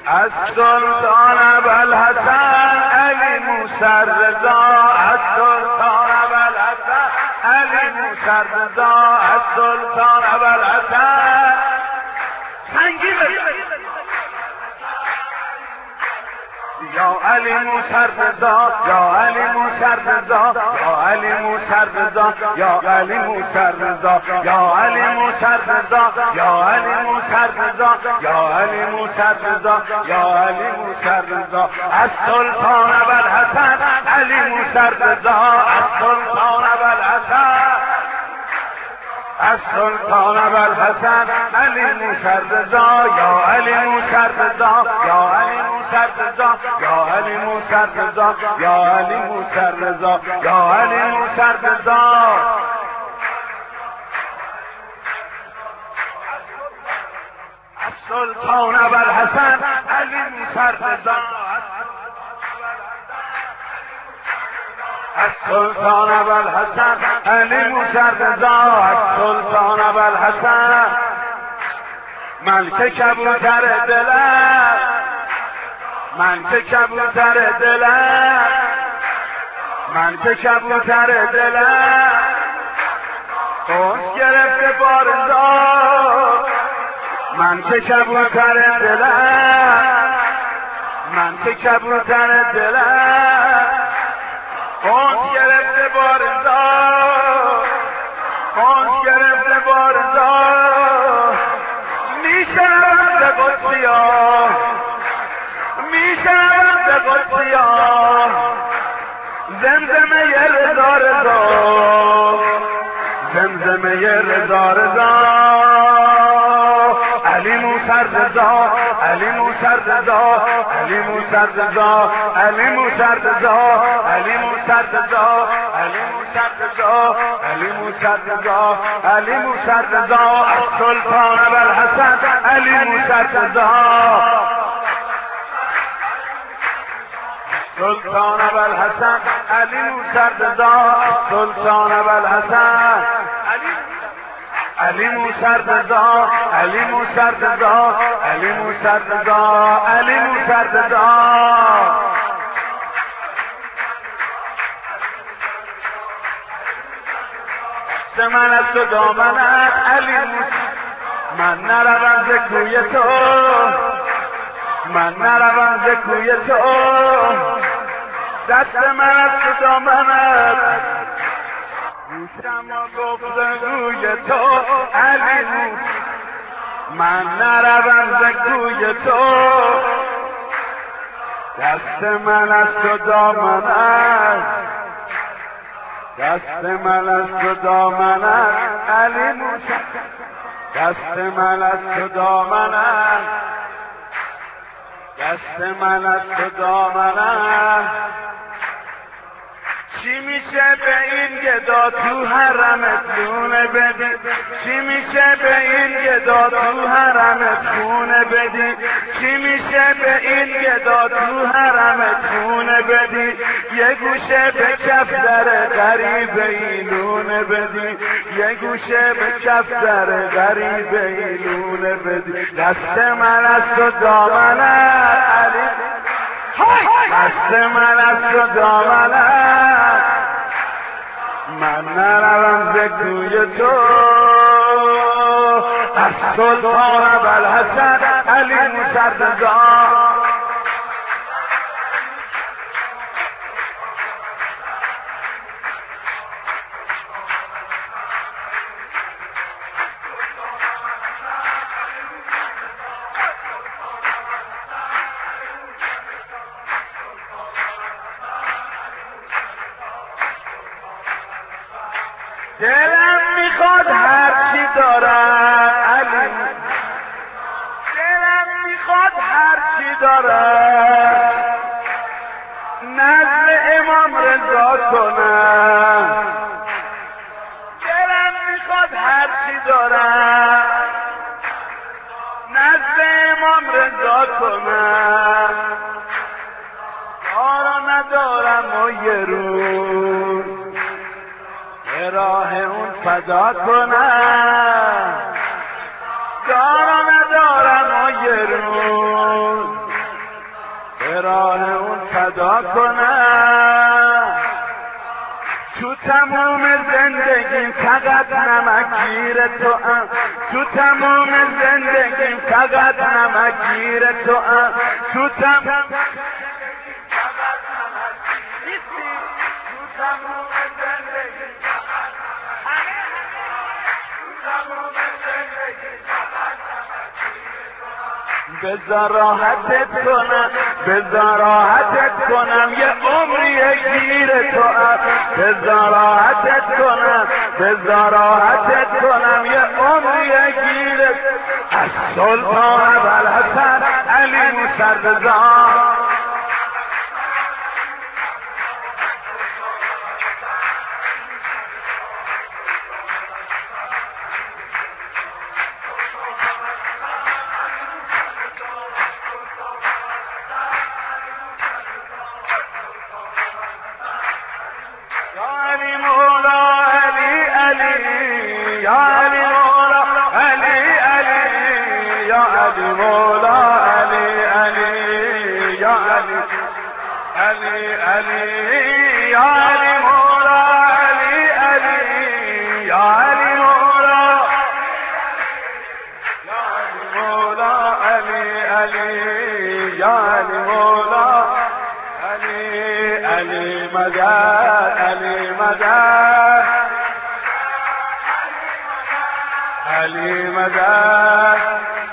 از سلطان ابوالحسن علی موسی رضا، از سلطان ابوالحسن علی موسی رضا، از سلطان ابوالحسن سنگین یا علی موسی رضا، یا علی موسی رضا، یا علی موسی رضا، یا علی موسی رضا، یا علی موسی رضا، یا علی موسی رضا، یا علی موسی رضا، یا علی موسی رضا، از سلطان ابوالحسن علی موسی رضا، از سلطان ابوالحسن، از سلطان ابوالحسن علی موسی رضا، یا علی موسی رضا، یا علی موسی رضا، یا علی موسی رضا، یا علی موسی رضا، یا علی موسی رضا، از سلطان ابوالحسن علی موسی رضا، از سلطان ابوالحسن علی موسی رضا، از سلطان ابوالحسن من که کبوتر دلم، من که کبوتر دلم، من که کبوتر دلم قوس گرفته بارزا، من که کبوتر دلم، من که کبوتر دلم قوس گرفته بارزا، قوس گرفته بارزا، میشنم ز قدسیا، میشنم ز قدسیا زمزمه رضا رضا، زمزمه رضا رضا، علی موسی رضا، علی موسی رضا، علی موسی رضا، علی موسی رضا، علی موسی رضا، علی موسی رضا، علی موسی رضا، علی موسی رضا، از سلطان ابوالحسن علی موسی رضا، سلطان ابوالحسن علی موسی رضا، سلطان ابوالحسن علی موسی رضا، علی موسی رضا، علی موسی رضا، علی موسی رضا، من از تو دامنت علی موسی، من نروم ز کوی تو، من نروم ز کوی تو، دست من از تو دامنت گوشم و گفتگوی تو علی موسی، من نروم ز کوی تو، دست من از تو دامنت، دست من از تو دامنت علی موسی، دست من از تو دامنت، دست من از تو دامنت، چی میشه به این گدا تو حرمت لونه بدی، چی میشه به این گدا تو حرمت خونه بدی، چی میشه به این گدا تو حرمت خونه بدی، یه گوشه به کف در غریب ایلونه بدی، یه گوشه به کف در غریب ایلونه بدی، دست من از تو دامنت علی، دست من از تو دامنت، من نروم ز کوی تو، از سلطان ابوالحسن علی موسی رضا، دلم میخواد هرچی دارم علی، دلم میخواد هرچی دارم نزد امام رضا کنم، دلم میخواد هرچی دارم نزد امام رضا کنم، دارا ندارم و یه روز به راه اون فدا کنم، دارا ندارم و یه روز صدا کنم تو تموم زندگیم فقط نمکگیر تو ام تو تموم زندگیم فقط نمکگیر تو ام تو تموم بذار راحتت کنم بذار راحتت کنم یه عمری گیر تو ام بذار راحتت کنم بذار راحتت کنم یه عمری گیر از سلطان ابوالحسن علی موسی رضا علی مدد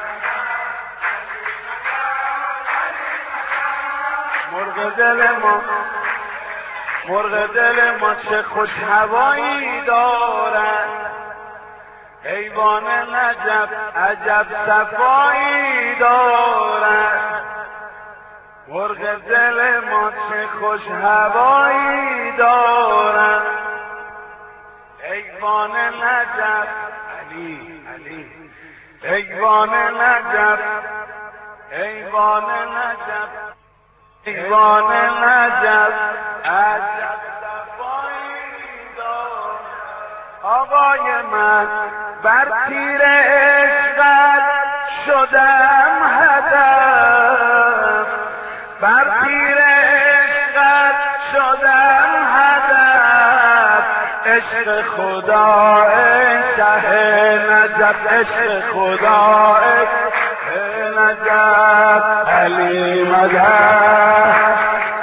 مرغ دل ما چه خوش هوایی دارد حیوان نجف عجب صفایی دارد مرغ دل ما چه خوش هوایی دارد حیوان نجف علی حیوان نجف حیوان نجف حیوان نجف عجب صفایی دارد آقای من بر تیر عشقت شدم هدف بر تیر عشقت شدم هدف عشق خدا شه نجف عشق خدا نجف علی مدد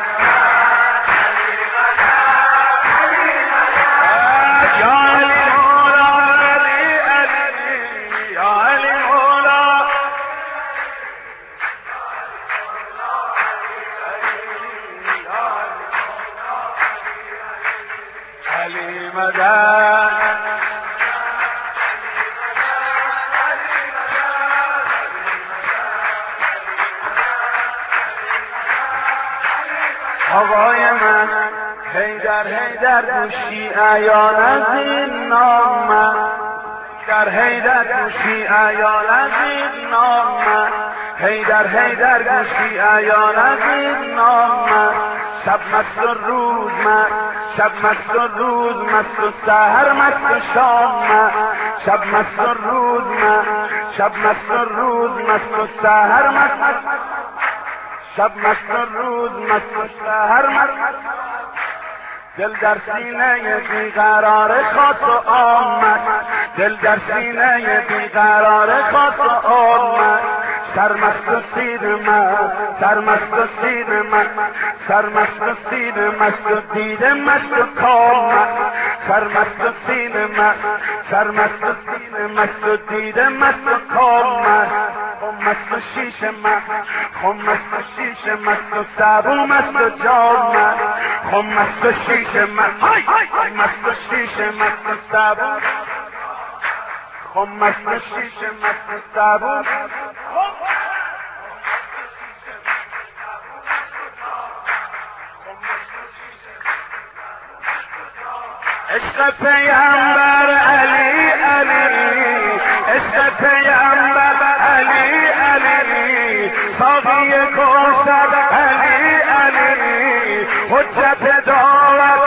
آقای من حیدر گوشی عیان از این نام من حیدر گوشی عیان از این نام من حیدر گوشی عیان از این نام من شب مست و روز مست شب مست و روز مست و سحر مست و شام من شب مست و روز مست شب مست و روز مست و سحر مست شب مست و روز مست و سحر مست دل در سینه بیقرار خاص و آمد دل در سینه بیقرار خاص و آمد سرمست و سین مست سرمست و سین مست سرمست و سین مست و دیده مست و کام مست سرمست و سین مست سرمست و سین مست و دیده مست و کام مست خم مست و شیشه مست خم مست و شیشه مست و سبو مست و جام مست خم مست و شیشه مست خم مست و شیشه مست و سبو خم مست و شیشه مست و سبو عشق پیامبر علی عشق پیامبر علی ساقی کوثر علی حجت داور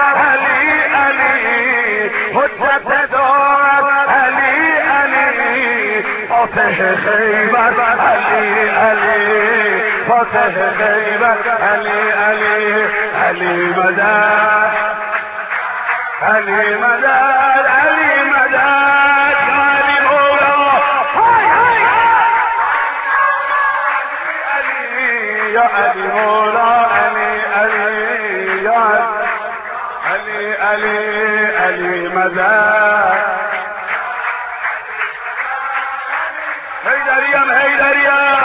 علی حجت داور علی فاتح خیبر علی فاتح غیبت علی علی علی مدد علی مدد علی مدد علی مولا های های علی یا علی مولا علی علی یا علی علی علی مدد حیدریم حیدریم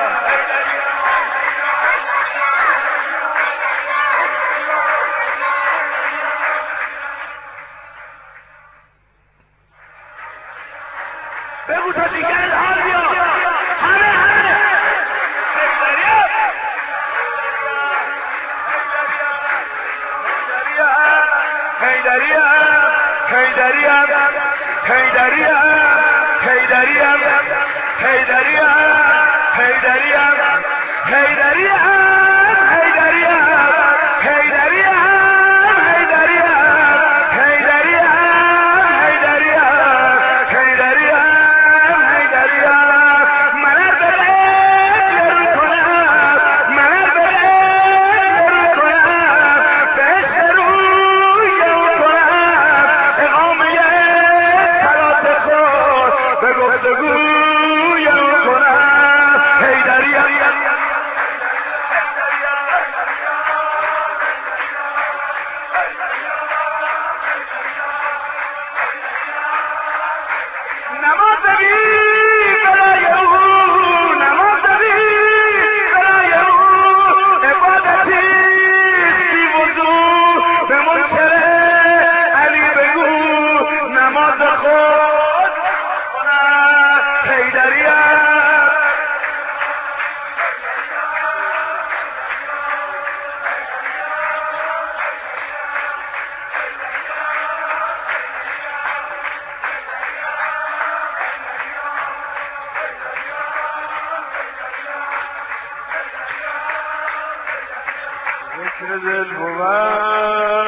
بگو تا دیگر حال بیا همه همه حیدریم حیدریم حیدریم حیدریم حیدریم حیدریم حیدریم حیدریم حیدریم ذکر دل بود